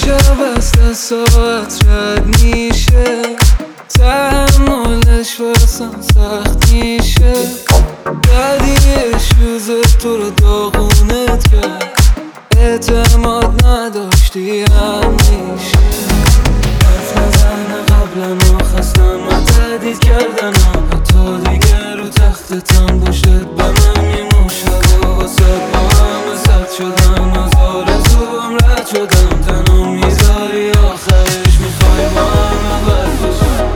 شب از ساعت رد میشه، تحملش واسم سخت میشه. بعدیش روز تو رو داغونت کرد، اعتماد نداشتی همیشه. حرف نزنه قبلا و خستم و تهدید کردن حتی دیگه رو تختتم پشتت به من میموشد و واسد با همه زد شدم، از آرزوم رد شدم. تنم میذاری آخرش میخوای با همه بد بشم.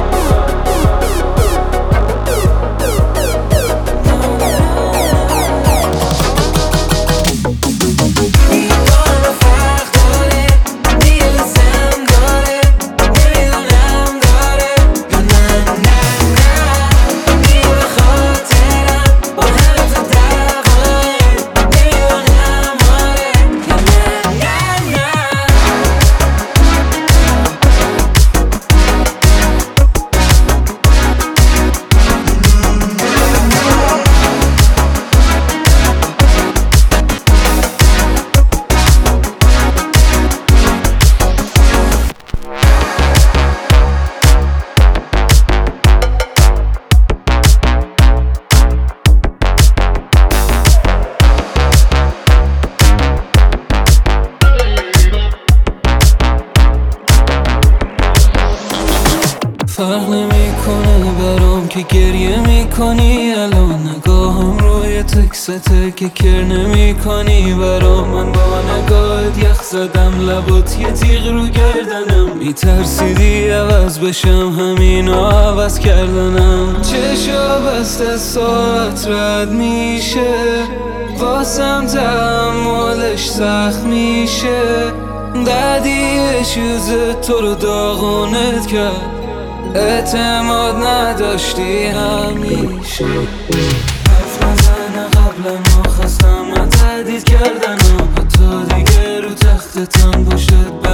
فرق نمیکنه برام که گریه میکنی الان، نگاهم روی تکسته که کر نمیکنی برام. من با نگاهت یخ زدم، لبات یه تیغ رو گردنم. میترسیدی عوض بشم، همینو عوض کردنم. چشا بسته ساعت رد میشه، واسم تحملش سخت میشه. دردیش یوز تو رو داغونت کرد، اعتماد نداشتی همیشه. حرف نزنه قبلا و خستم و تهدید کردن حتی دیگه رو تختتم پشتت